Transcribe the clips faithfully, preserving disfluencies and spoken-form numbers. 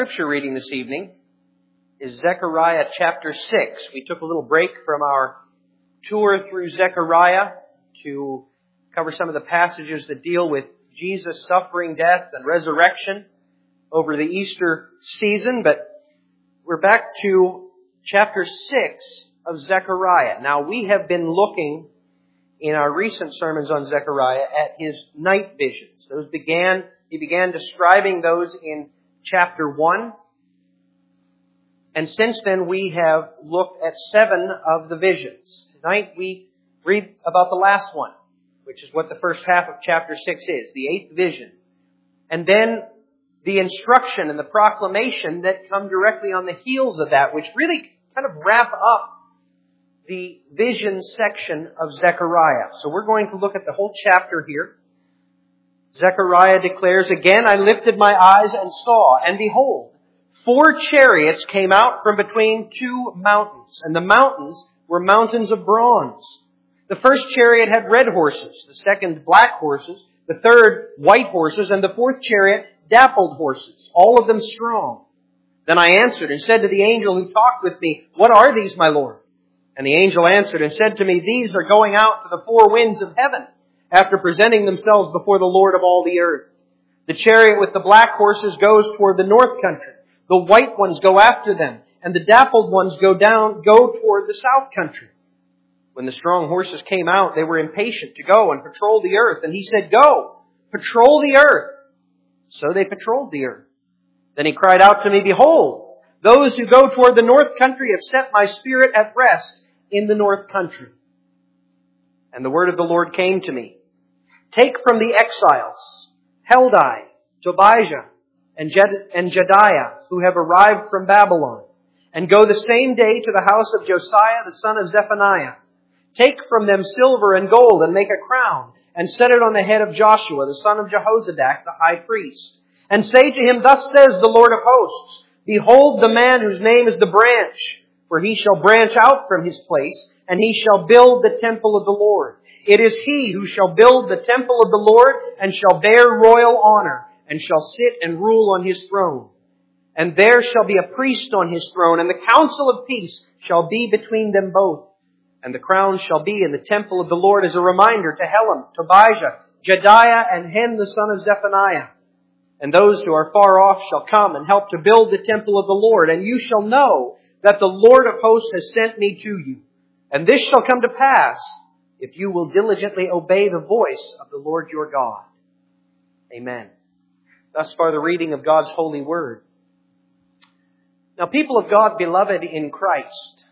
Scripture reading this evening is Zechariah chapter six. We took a little break from our tour through Zechariah to cover some of the passages that deal with Jesus' suffering, death, and resurrection over the Easter season. But we're back to chapter six of Zechariah. Now, we have been looking in our recent sermons on Zechariah at his night visions. Those began, he began describing those in chapter one. And since then we have looked at seven of the visions. Tonight we read about the last one, which is what the first half of chapter six is, the eighth vision. And then the instruction and the proclamation that come directly on the heels of that, which really kind of wrap up the vision section of Zechariah. So we're going to look at the whole chapter here. Zechariah declares, "Again I lifted my eyes and saw, and behold, four chariots came out from between two mountains, and the mountains were mountains of bronze. The first chariot had red horses, the second black horses, the third white horses, and the fourth chariot dappled horses, all of them strong. Then I answered and said to the angel who talked with me, 'What are these, my Lord?' And the angel answered and said to me, 'These are going out to the four winds of heaven, after presenting themselves before the Lord of all the earth. The chariot with the black horses goes toward the north country. The white ones go after them, and the dappled ones go down, go toward the south country.' When the strong horses came out, they were impatient to go and patrol the earth. And he said, 'Go, patrol the earth.' So they patrolled the earth. Then he cried out to me, 'Behold, those who go toward the north country have set my spirit at rest in the north country.' And the word of the Lord came to me, 'Take from the exiles Heldai, Tobijah, and Jed- and Jediah, who have arrived from Babylon, and go the same day to the house of Josiah, the son of Zephaniah. Take from them silver and gold, and make a crown, and set it on the head of Joshua, the son of Jehozadak, the high priest. And say to him, Thus says the Lord of hosts, Behold the man whose name is the branch, for he shall branch out from his place, and he shall build the temple of the Lord. It is he who shall build the temple of the Lord, and shall bear royal honor, and shall sit and rule on his throne. And there shall be a priest on his throne, and the counsel of peace shall be between them both. And the crown shall be in the temple of the Lord as a reminder to Helam, Tobijah, Jediah, and Hen the son of Zephaniah. And those who are far off shall come and help to build the temple of the Lord. And you shall know that the Lord of hosts has sent me to you. And this shall come to pass if you will diligently obey the voice of the Lord your God.'" Amen. Thus far the reading of God's holy word. Now, people of God, beloved in Christ,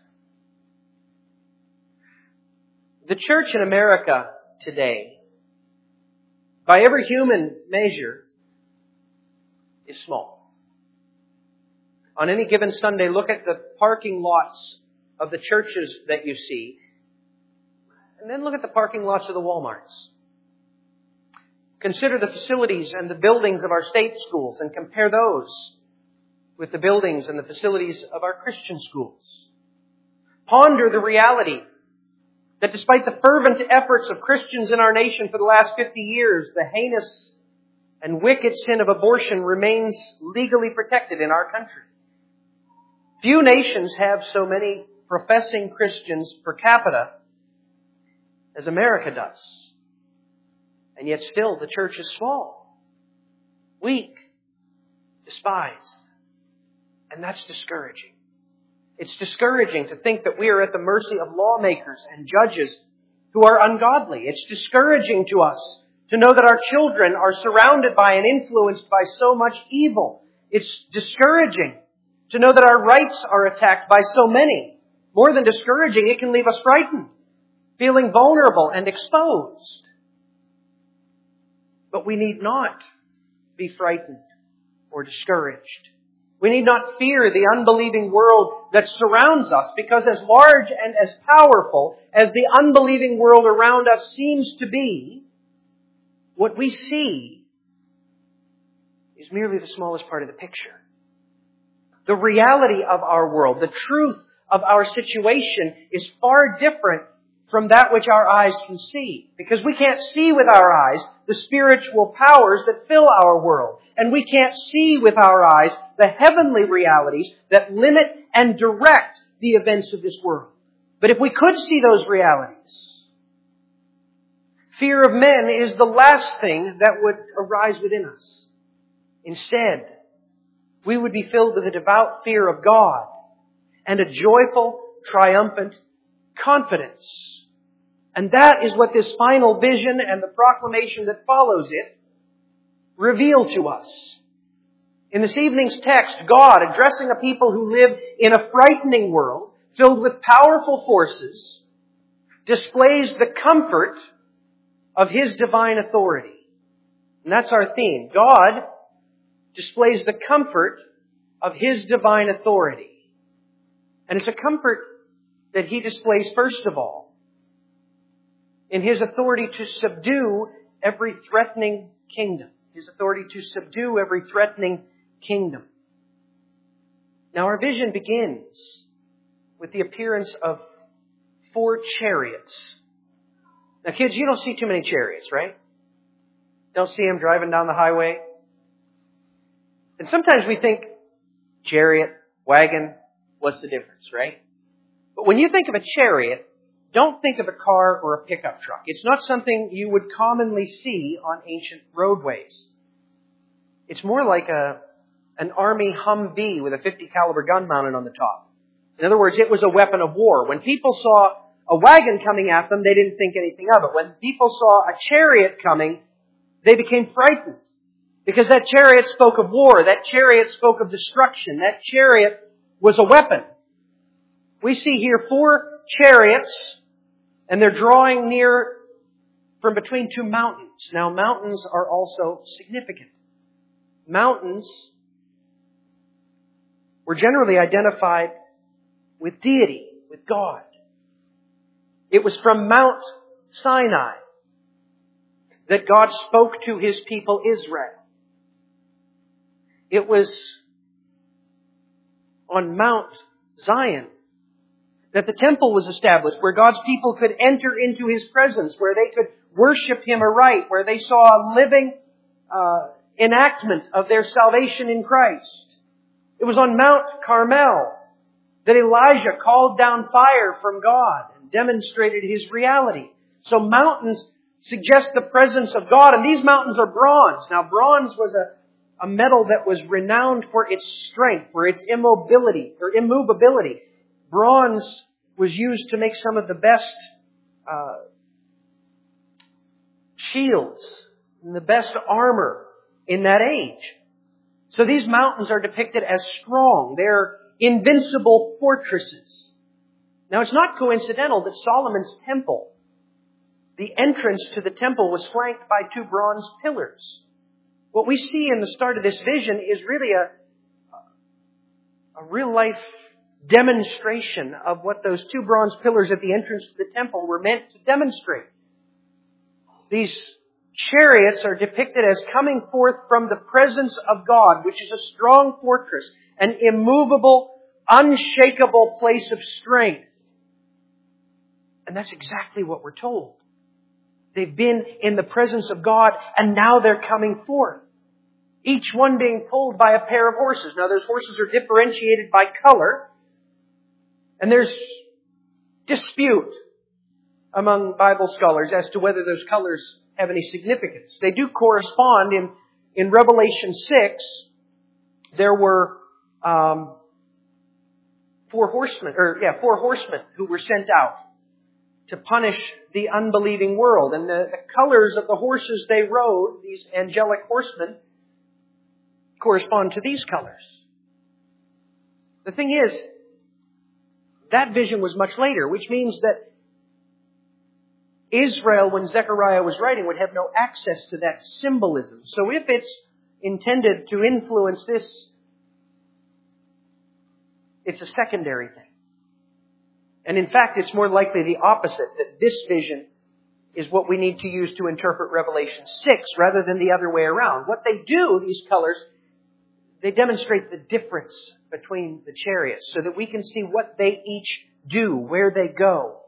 the church in America today, by every human measure, is small. On any given Sunday, look at the parking lots of the churches that you see, and then look at the parking lots of the Walmarts. Consider the facilities and the buildings of our state schools and compare those with the buildings and the facilities of our Christian schools. Ponder the reality that despite the fervent efforts of Christians in our nation for the last fifty years, the heinous and wicked sin of abortion remains legally protected in our country. Few nations have so many professing Christians per capita as America does. And yet still the church is small, weak, despised. And that's discouraging. It's discouraging to think that we are at the mercy of lawmakers and judges who are ungodly. It's discouraging to us to know that our children are surrounded by and influenced by so much evil. It's discouraging to know that our rights are attacked by so many. More than discouraging, it can leave us frightened, feeling vulnerable and exposed. But we need not be frightened or discouraged. We need not fear the unbelieving world that surrounds us, because as large and as powerful as the unbelieving world around us seems to be, what we see is merely the smallest part of the picture. The reality of our world, the truth of our situation is far different from that which our eyes can see. Because we can't see with our eyes the spiritual powers that fill our world. And we can't see with our eyes the heavenly realities that limit and direct the events of this world. But if we could see those realities, fear of men is the last thing that would arise within us. Instead, we would be filled with a devout fear of God and a joyful, triumphant confidence. And that is what this final vision and the proclamation that follows it reveal to us. In this evening's text, God, addressing a people who live in a frightening world filled with powerful forces, displays the comfort of His divine authority. And that's our theme. God displays the comfort of His divine authority. And it's a comfort that He displays first of all in His authority to subdue every threatening kingdom. His authority to subdue every threatening kingdom. Now our vision begins with the appearance of four chariots. Now kids, you don't see too many chariots, right? Don't see them driving down the highway. And sometimes we think, chariot, wagon, what's the difference, right? But when you think of a chariot, don't think of a car or a pickup truck. It's not something you would commonly see on ancient roadways. It's more like a an Army Humvee with a fifty caliber gun mounted on the top. In other words, it was a weapon of war. When people saw a wagon coming at them, they didn't think anything of it. When people saw a chariot coming, they became frightened. Because that chariot spoke of war. That chariot spoke of destruction. That chariot was a weapon. We see here four chariots, and they're drawing near from between two mountains. Now, mountains are also significant. Mountains were generally identified with deity, with God. It was from Mount Sinai that God spoke to His people Israel. It was on Mount Zion that the temple was established, where God's people could enter into His presence, where they could worship Him aright, where they saw a living uh, enactment of their salvation in Christ. It was on Mount Carmel that Elijah called down fire from God and demonstrated His reality. So mountains suggest the presence of God, and these mountains are bronze. Now, bronze was a, a metal that was renowned for its strength, for its immobility or immovability. Bronze was used to make some of the best uh, shields and the best armor in that age. So these mountains are depicted as strong. They're invincible fortresses. Now it's not coincidental that Solomon's temple, the entrance to the temple, was flanked by two bronze pillars. What we see in the start of this vision is really a, a real life demonstration of what those two bronze pillars at the entrance to the temple were meant to demonstrate. These chariots are depicted as coming forth from the presence of God, which is a strong fortress, an immovable, unshakable place of strength. And that's exactly what we're told. They've been in the presence of God, and now they're coming forth. Each one being pulled by a pair of horses. Now, those horses are differentiated by color. And there's dispute among Bible scholars as to whether those colors have any significance. They do correspond. In, in Revelation six, there were um, four horsemen, or yeah, four horsemen who were sent out to punish the unbelieving world. And the, the colors of the horses they rode, these angelic horsemen, correspond to these colors. The thing is, that vision was much later, which means that Israel, when Zechariah was writing, would have no access to that symbolism. So if it's intended to influence this, it's a secondary thing. And in fact, it's more likely the opposite, that this vision is what we need to use to interpret Revelation six rather than the other way around. What they do, these colors, they demonstrate the difference between the chariots so that we can see what they each do, where they go.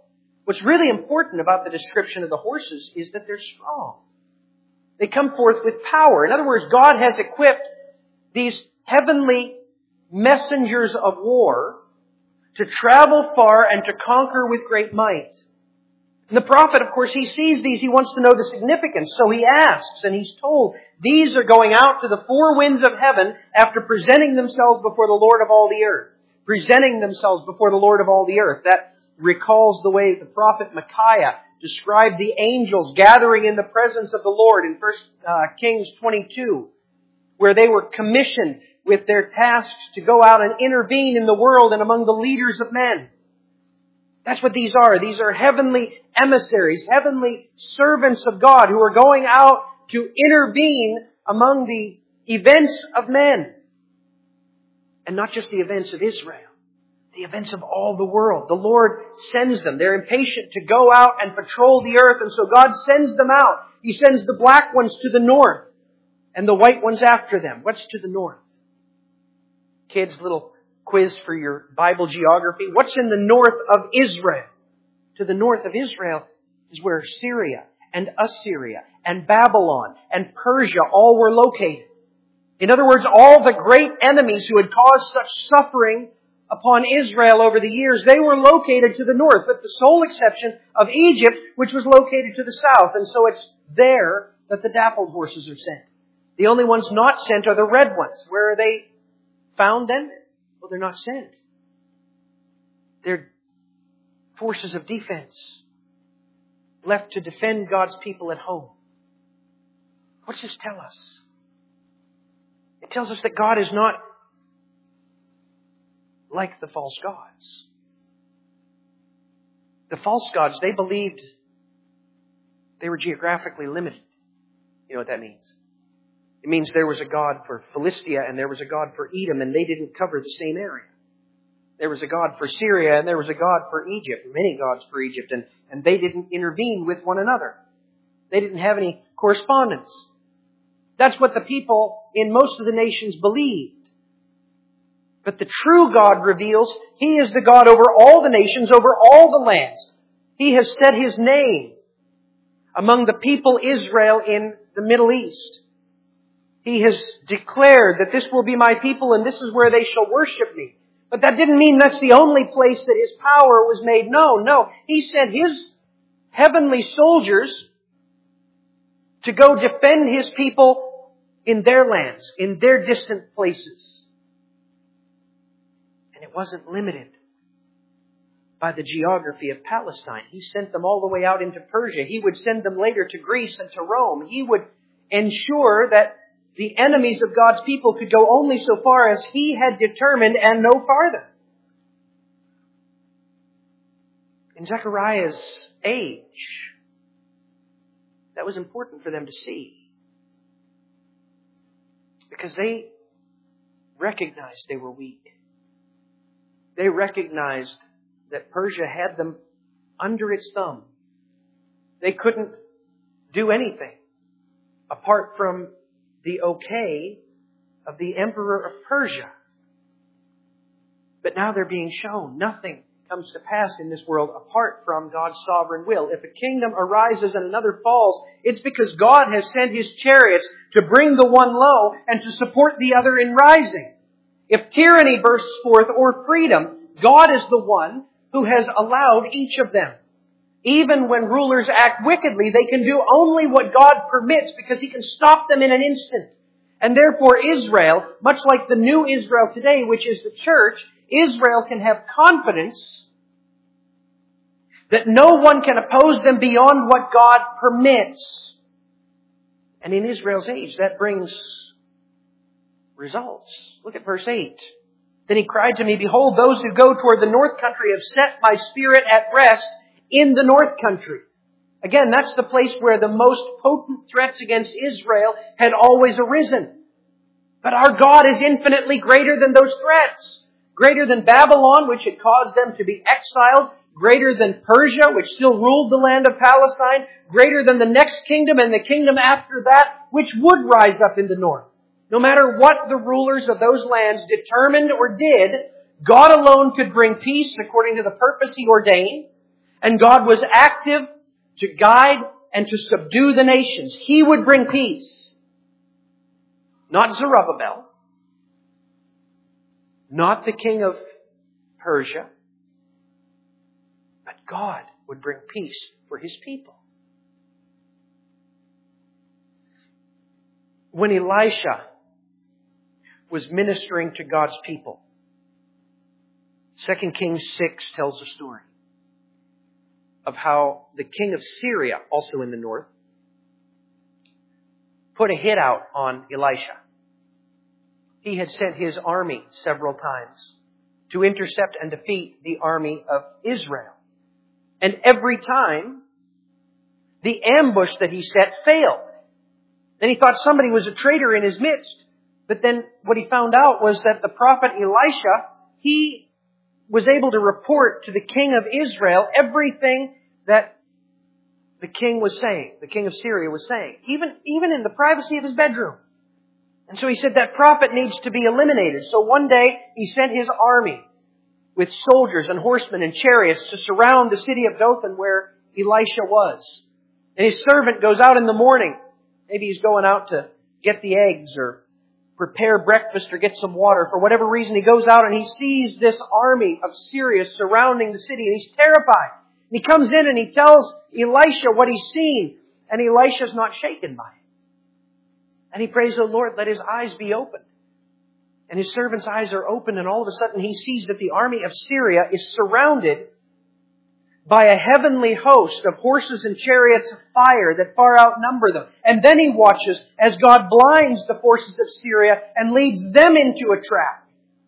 What's really important about the description of the horses is that they're strong. They come forth with power. In other words, God has equipped these heavenly messengers of war to travel far and to conquer with great might. And the prophet, of course, he sees these. He wants to know the significance. So he asks, and he's told, these are going out to the four winds of heaven after presenting themselves before the Lord of all the earth. Presenting themselves before the Lord of all the earth. That recalls the way the prophet Micaiah described the angels gathering in the presence of the Lord in First Kings twenty-two, where they were commissioned with their tasks to go out and intervene in the world and among the leaders of men. That's what these are. These are heavenly emissaries, heavenly servants of God who are going out to intervene among the events of men. And not just the events of Israel, the events of all the world. The Lord sends them. They're impatient to go out and patrol the earth, and so God sends them out. He sends the black ones to the north and the white ones after them. What's to the north? Kids, little quiz for your Bible geography. What's in the north of Israel? To the north of Israel is where Syria and Assyria and Babylon and Persia all were located. In other words, all the great enemies who had caused such suffering upon Israel over the years, they were located to the north, with the sole exception of Egypt, which was located to the south. And so it's there that the dappled horses are sent. The only ones not sent are the red ones. Where are they found then? Well, they're not sent. They're forces of defense, left to defend God's people at home. What's this tell us? It tells us that God is not like the false gods. The false gods, they believed they were geographically limited. You know what that means? It means there was a god for Philistia and there was a god for Edom, and they didn't cover the same area. There was a god for Syria and there was a god for Egypt, many gods for Egypt, and, and they didn't intervene with one another. They didn't have any correspondence. That's what the people in most of the nations believed. But the true God reveals He is the God over all the nations, over all the lands. He has set His name among the people Israel in the Middle East. He has declared that this will be my people and this is where they shall worship me. But that didn't mean that's the only place that His power was made known. No, He sent His heavenly soldiers to go defend His people in their lands, in their distant places. And it wasn't limited by the geography of Palestine. He sent them all the way out into Persia. He would send them later to Greece and to Rome. He would ensure that the enemies of God's people could go only so far as He had determined and no farther. In Zechariah's age, that was important for them to see. Because they recognized they were weak. They recognized that Persia had them under its thumb. They couldn't do anything apart from the okay of the emperor of Persia. But now they're being shown nothing comes to pass in this world apart from God's sovereign will. If a kingdom arises and another falls, it's because God has sent His chariots to bring the one low and to support the other in rising. If tyranny bursts forth or freedom, God is the one who has allowed each of them. Even when rulers act wickedly, they can do only what God permits because He can stop them in an instant. And therefore Israel, much like the new Israel today, which is the church, Israel can have confidence that no one can oppose them beyond what God permits. And in Israel's age, that brings results. Look at verse eight. Then He cried to me, behold, those who go toward the north country have set my spirit at rest in the north country. Again, that's the place where the most potent threats against Israel had always arisen. But our God is infinitely greater than those threats. Greater than Babylon, which had caused them to be exiled. Greater than Persia, which still ruled the land of Palestine. Greater than the next kingdom and the kingdom after that, which would rise up in the north. No matter what the rulers of those lands determined or did, God alone could bring peace according to the purpose He ordained. And God was active to guide and to subdue the nations. He would bring peace. Not Zerubbabel. Not the king of Persia. But God would bring peace for His people. When Elisha was ministering to God's people, Second Kings six tells a story of how the king of Syria, also in the north, put a hit out on Elisha. He had sent his army several times to intercept and defeat the army of Israel. And every time, the ambush that he set failed. Then he thought somebody was a traitor in his midst. But then what he found out was that the prophet Elisha, he was able to report to the king of Israel everything that the king was saying, the king of Syria was saying, even, even in the privacy of his bedroom. And so he said that prophet needs to be eliminated. So one day he sent his army with soldiers and horsemen and chariots to surround the city of Dothan where Elisha was. And his servant goes out in the morning. Maybe he's going out to get the eggs or prepare breakfast or get some water. For whatever reason, he goes out and he sees this army of Syria surrounding the city, and he's terrified. And he comes in and he tells Elisha what he's seen, and Elisha's not shaken by it. And he prays, "Oh Lord, let his eyes be opened." And his servant's eyes are open, and all of a sudden he sees that the army of Syria is surrounded by a heavenly host of horses and chariots of fire that far outnumber them. And then he watches as God blinds the forces of Syria and leads them into a trap.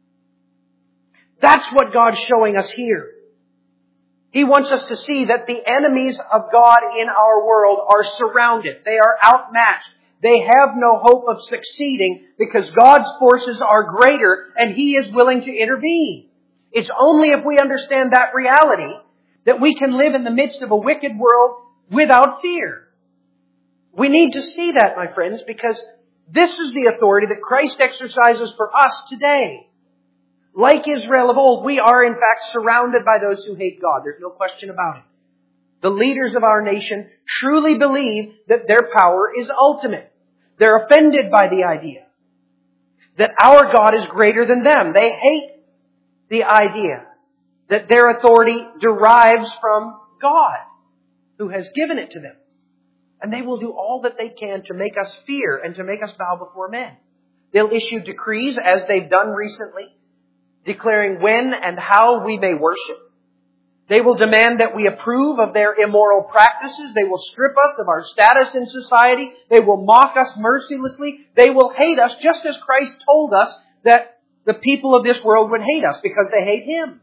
That's what God's showing us here. He wants us to see that the enemies of God in our world are surrounded. They are outmatched. They have no hope of succeeding because God's forces are greater and He is willing to intervene. It's only if we understand that reality that we can live in the midst of a wicked world without fear. We need to see that, my friends, because this is the authority that Christ exercises for us today. Like Israel of old, we are in fact surrounded by those who hate God. There's no question about it. The leaders of our nation truly believe that their power is ultimate. They're offended by the idea that our God is greater than them. They hate the idea that their authority derives from God, who has given it to them. And they will do all that they can to make us fear and to make us bow before men. They'll issue decrees, as they've done recently, declaring when and how we may worship. They will demand that we approve of their immoral practices. They will strip us of our status in society. They will mock us mercilessly. They will hate us just as Christ told us that the people of this world would hate us because they hate Him.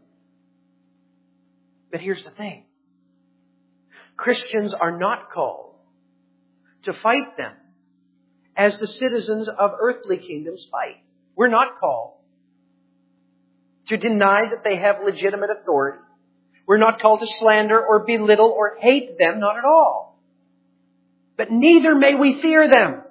But here's the thing. Christians are not called to fight them as the citizens of earthly kingdoms fight. We're not called to deny that they have legitimate authority. We're not called to slander or belittle or hate them, not at all. But neither may we fear them.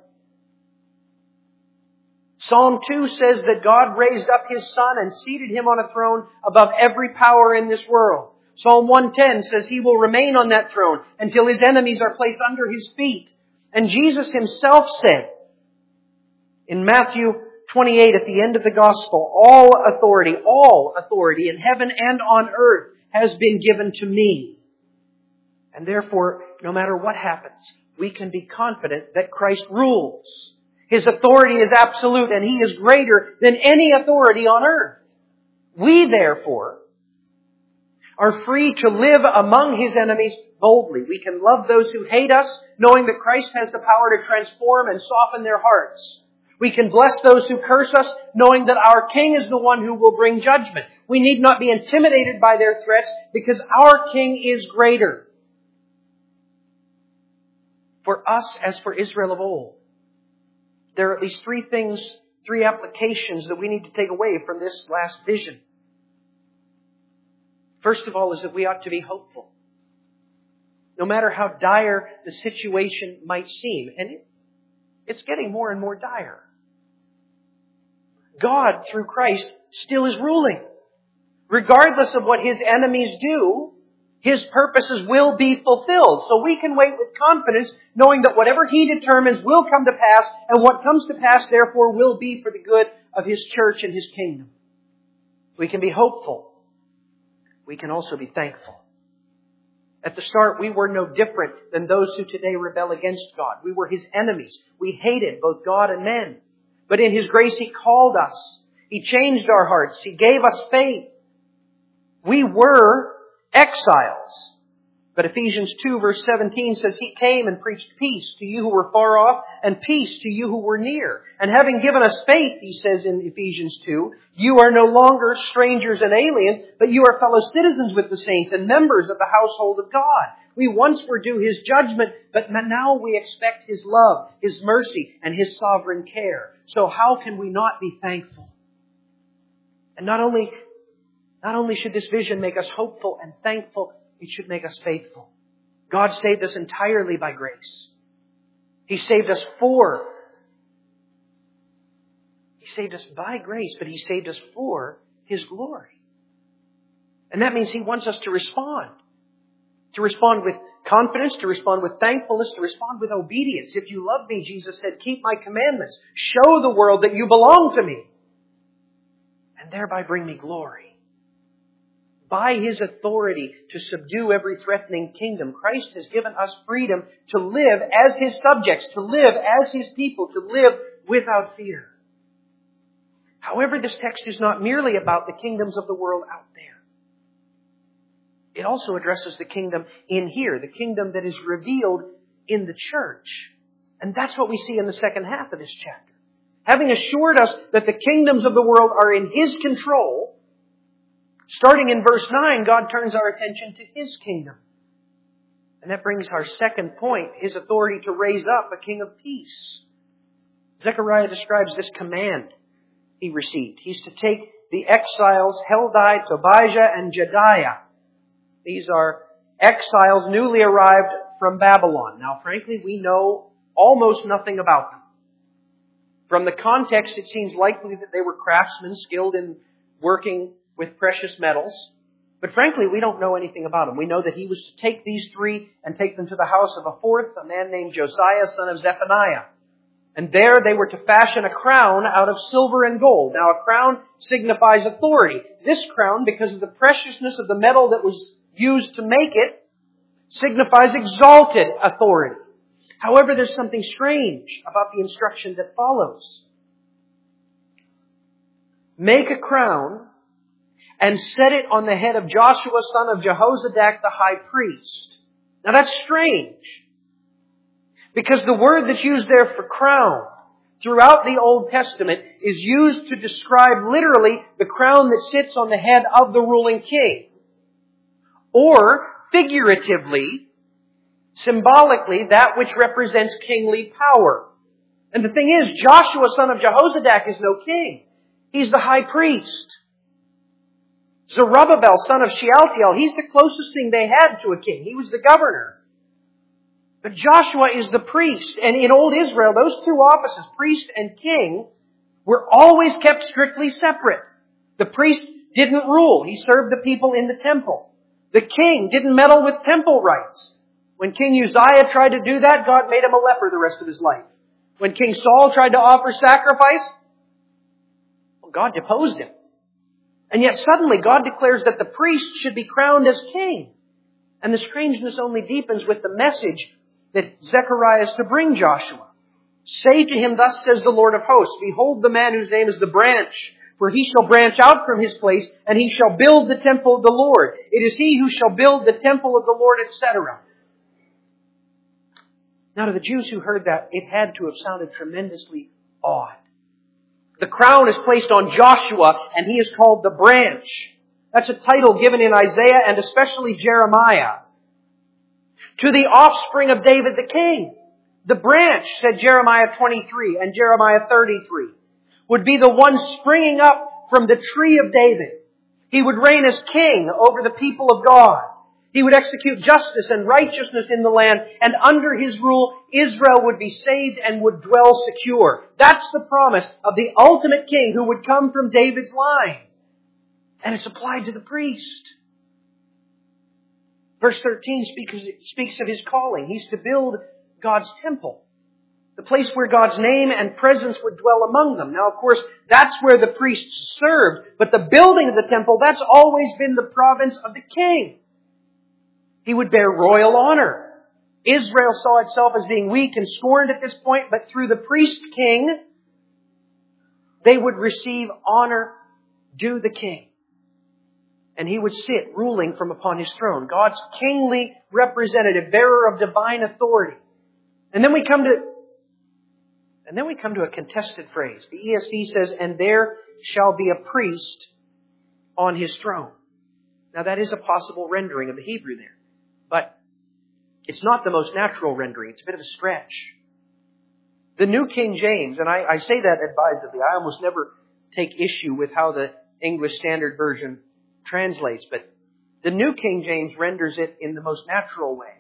Psalm two says that God raised up His Son and seated Him on a throne above every power in this world. Psalm one ten says He will remain on that throne until His enemies are placed under His feet. And Jesus Himself said in Matthew twenty-eight at the end of the Gospel, all authority, all authority in heaven and on earth has been given to me. And therefore, no matter what happens, we can be confident that Christ rules. His authority is absolute and He is greater than any authority on earth. We, therefore, are free to live among His enemies boldly. We can love those who hate us, knowing that Christ has the power to transform and soften their hearts. We can bless those who curse us, knowing that our King is the one who will bring judgment. We need not be intimidated by their threats because our King is greater. For us, as for Israel of old, there are at least three things, three applications that we need to take away from this last vision. First of all is that we ought to be hopeful. No matter how dire the situation might seem. And it, it's getting more and more dire. God, through Christ, still is ruling. Regardless of what His enemies do, His purposes will be fulfilled. So we can wait with confidence, knowing that whatever He determines will come to pass, and what comes to pass, therefore, will be for the good of His church and His kingdom. We can be hopeful. We can also be thankful. At the start, we were no different than those who today rebel against God. We were His enemies. We hated both God and men. But in His grace, He called us. He changed our hearts. He gave us faith. We were exiles. But Ephesians two verse seventeen says, He came and preached peace to you who were far off and peace to you who were near. And having given us faith, He says in Ephesians two, you are no longer strangers and aliens, but you are fellow citizens with the saints and members of the household of God. We once were due His judgment, but now we expect His love, His mercy, and His sovereign care. So how can we not be thankful? And not only, not only should this vision make us hopeful and thankful, it should make us faithful. God saved us entirely by grace. He saved us for. He saved us by grace, but He saved us for His glory. And that means He wants us to respond. To respond with confidence, to respond with thankfulness, to respond with obedience. If you love me, Jesus said, keep my commandments. Show the world that you belong to me. And thereby bring me glory. By His authority to subdue every threatening kingdom, Christ has given us freedom to live as His subjects, to live as His people, to live without fear. However, this text is not merely about the kingdoms of the world out there. It also addresses the kingdom in here, the kingdom that is revealed in the church. And that's what we see in the second half of this chapter. Having assured us that the kingdoms of the world are in His control, starting in verse nine, God turns our attention to His kingdom. And that brings our second point, His authority to raise up a king of peace. Zechariah describes this command he received. He's to take the exiles, Heldai, Tobijah, and Jedaiah. These are exiles newly arrived from Babylon. Now, frankly, we know almost nothing about them. From the context, it seems likely that they were craftsmen skilled in working with precious metals. But frankly, we don't know anything about him. We know that he was to take these three and take them to the house of a fourth, a man named Josiah, son of Zephaniah. And there they were to fashion a crown out of silver and gold. Now, a crown signifies authority. This crown, because of the preciousness of the metal that was used to make it, signifies exalted authority. However, there's something strange about the instruction that follows. Make a crown and set it on the head of Joshua, son of Jehozadak, the high priest. Now that's strange. Because the word that's used there for crown throughout the Old Testament is used to describe literally the crown that sits on the head of the ruling king. Or, figuratively, symbolically, that which represents kingly power. And the thing is, Joshua, son of Jehozadak, is no king. He's the high priest. Zerubbabel, son of Shealtiel, he's the closest thing they had to a king. He was the governor. But Joshua is the priest. And in old Israel, those two offices, priest and king, were always kept strictly separate. The priest didn't rule. He served the people in the temple. The king didn't meddle with temple rites. When King Uzziah tried to do that, God made him a leper the rest of his life. When King Saul tried to offer sacrifice, well, God deposed him. And yet suddenly God declares that the priest should be crowned as king. And the strangeness only deepens with the message that Zechariah is to bring Joshua. Say to him, thus says the Lord of hosts, behold the man whose name is the branch, for he shall branch out from his place, and he shall build the temple of the Lord. It is he who shall build the temple of the Lord, et cetera. Now to the Jews who heard that, it had to have sounded tremendously odd. The crown is placed on Joshua, and he is called the branch. That's a title given in Isaiah and especially Jeremiah. To the offspring of David the king. The branch, said Jeremiah twenty-three and Jeremiah thirty-three, would be the one springing up from the tree of David. He would reign as king over the people of God. He would execute justice and righteousness in the land, and under his rule, Israel would be saved and would dwell secure. That's the promise of the ultimate king who would come from David's line. And it's applied to the priest. Verse thirteen speaks, speaks of His calling. He's to build God's temple. The place where God's name and presence would dwell among them. Now, of course, that's where the priests served. But the building of the temple, that's always been the province of the king. He would bear royal honor. Israel saw itself as being weak and scorned at this point, but through the priest king, they would receive honor due the king. And he would sit ruling from upon his throne. God's kingly representative, bearer of divine authority. And then we come to, and then we come to a contested phrase. The E S V says, and there shall be a priest on his throne. Now that is a possible rendering of the Hebrew there. But it's not the most natural rendering. It's a bit of a stretch. The New King James, and I, I say that advisedly, I almost never take issue with how the English Standard Version translates, but the New King James renders it in the most natural way.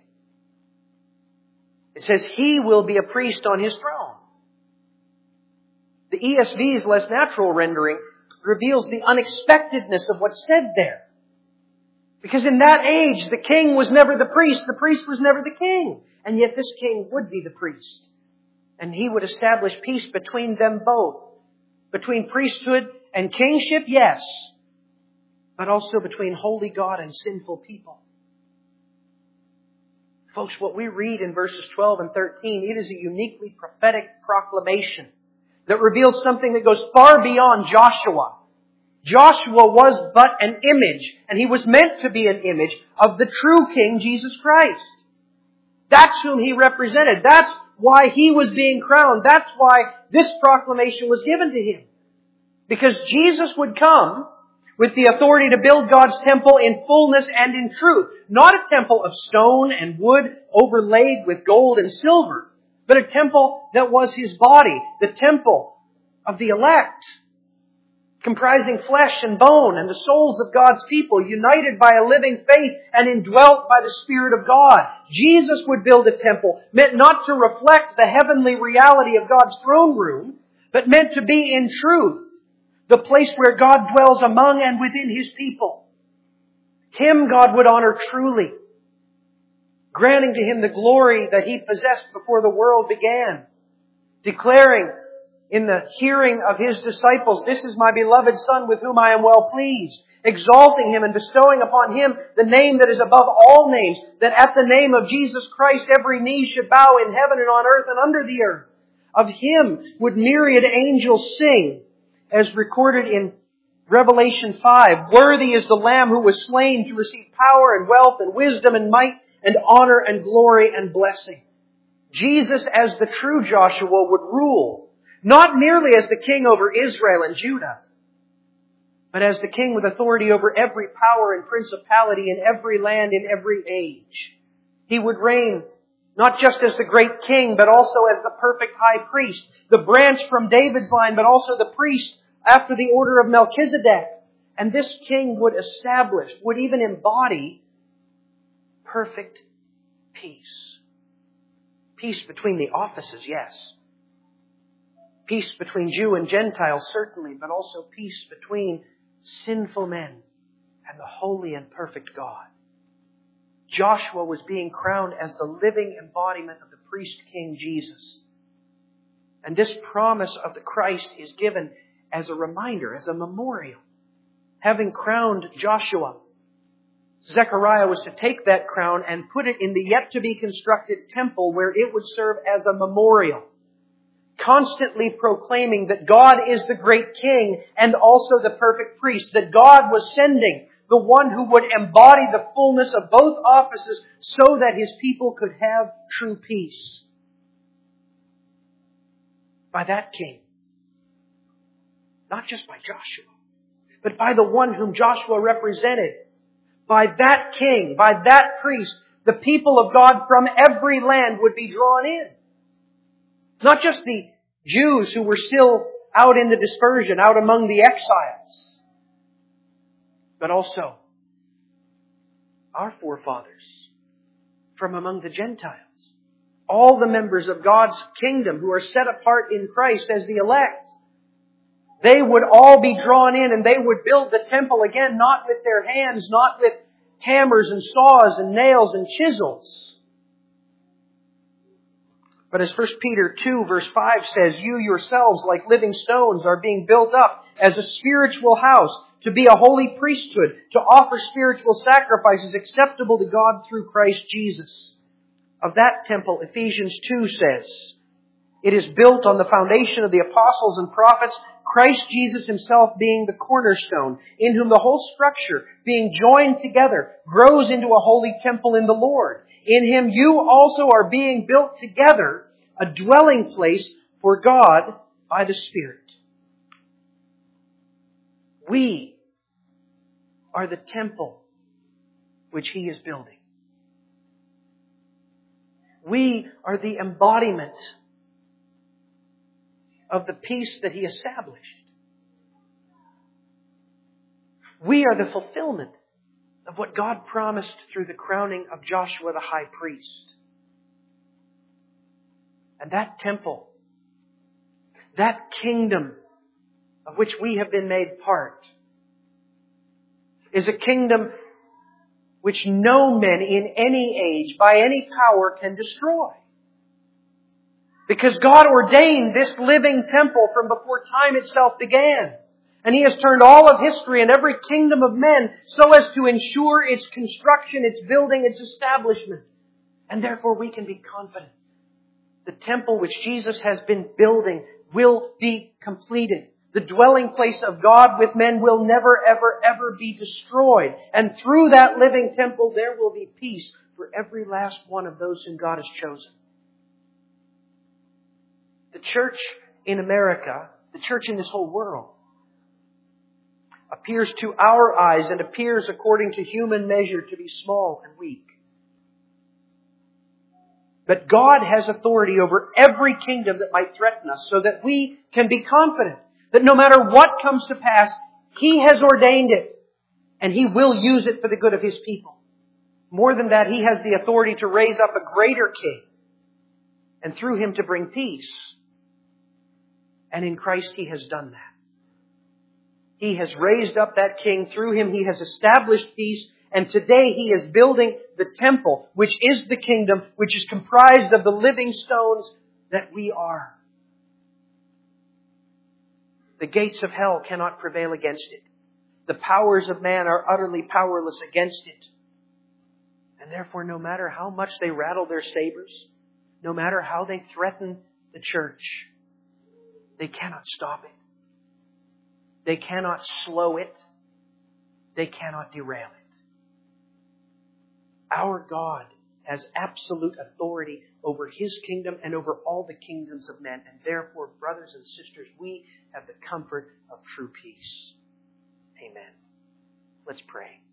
It says, He will be a priest on His throne. The E S V's less natural rendering reveals the unexpectedness of what's said there. Because in that age, the king was never the priest, the priest was never the king. And yet this king would be the priest. And he would establish peace between them both. Between priesthood and kingship, yes. But also between holy God and sinful people. Folks, what we read in verses twelve and thirteen, it is a uniquely prophetic proclamation that reveals something that goes far beyond Joshua. Joshua was but an image, and he was meant to be an image of the true King, Jesus Christ. That's whom he represented. That's why he was being crowned. That's why this proclamation was given to him. Because Jesus would come with the authority to build God's temple in fullness and in truth. Not a temple of stone and wood overlaid with gold and silver, but a temple that was His body, the temple of the elect, comprising flesh and bone and the souls of God's people, united by a living faith and indwelt by the Spirit of God. Jesus would build a temple meant not to reflect the heavenly reality of God's throne room, but meant to be in truth the place where God dwells among and within His people. Him God would honor truly, granting to Him the glory that He possessed before the world began, declaring in the hearing of His disciples, this is my beloved Son with whom I am well pleased, exalting Him and bestowing upon Him the name that is above all names, that at the name of Jesus Christ every knee should bow in heaven and on earth and under the earth. Of Him would myriad angels sing, as recorded in Revelation five, worthy is the Lamb who was slain to receive power and wealth and wisdom and might and honor and glory and blessing. Jesus, as the true Joshua, would rule, not merely as the king over Israel and Judah, but as the king with authority over every power and principality in every land, in every age. He would reign not just as the great king, but also as the perfect high priest, the branch from David's line, but also the priest after the order of Melchizedek. And this king would establish, would even embody perfect peace. Peace between the offices, yes. Peace between Jew and Gentile, certainly, but also peace between sinful men and the holy and perfect God. Joshua was being crowned as the living embodiment of the priest king Jesus. And this promise of the Christ is given as a reminder, as a memorial. Having crowned Joshua, Zechariah was to take that crown and put it in the yet-to-be constructed temple where it would serve as a memorial, constantly proclaiming that God is the great king and also the perfect priest, that God was sending the one who would embody the fullness of both offices so that His people could have true peace. By that king. Not just by Joshua, but by the one whom Joshua represented. By that king, by that priest, the people of God from every land would be drawn in. Not just the Jews who were still out in the dispersion, out among the exiles, but also our forefathers from among the Gentiles. All the members of God's kingdom who are set apart in Christ as the elect. They would all be drawn in and they would build the temple again, not with their hands, not with hammers and saws and nails and chisels. But as First Peter two verse five says, you yourselves, like living stones, are being built up as a spiritual house, to be a holy priesthood, to offer spiritual sacrifices acceptable to God through Christ Jesus. Of that temple, Ephesians two says, it is built on the foundation of the apostles and prophets, Christ Jesus Himself being the cornerstone, in whom the whole structure, being joined together, grows into a holy temple in the Lord. In Him you also are being built together, a dwelling place for God by the Spirit. We are the temple which He is building. We are the embodiment of the peace that He established. We are the fulfillment of what God promised through the crowning of Joshua the high priest. And that temple, that kingdom of which we have been made part, is a kingdom which no men in any age, by any power, can destroy. Because God ordained this living temple from before time itself began. And He has turned all of history and every kingdom of men so as to ensure its construction, its building, its establishment. And therefore we can be confident. The temple which Jesus has been building will be completed. The dwelling place of God with men will never, ever, ever be destroyed. And through that living temple there will be peace for every last one of those whom God has chosen. The church in America, the church in this whole world, appears to our eyes and appears according to human measure to be small and weak. But God has authority over every kingdom that might threaten us, so that we can be confident that no matter what comes to pass, He has ordained it and He will use it for the good of His people. More than that, He has the authority to raise up a greater king and through Him to bring peace. And in Christ He has done that. He has raised up that king. Through Him He has established peace. And today He is building the temple, which is the kingdom, which is comprised of the living stones that we are. The gates of hell cannot prevail against it. The powers of man are utterly powerless against it. And therefore, no matter how much they rattle their sabers, no matter how they threaten the church, they cannot stop it. They cannot slow it. They cannot derail it. Our God has absolute authority over His kingdom and over all the kingdoms of men. And therefore, brothers and sisters, we have the comfort of true peace. Amen. Let's pray.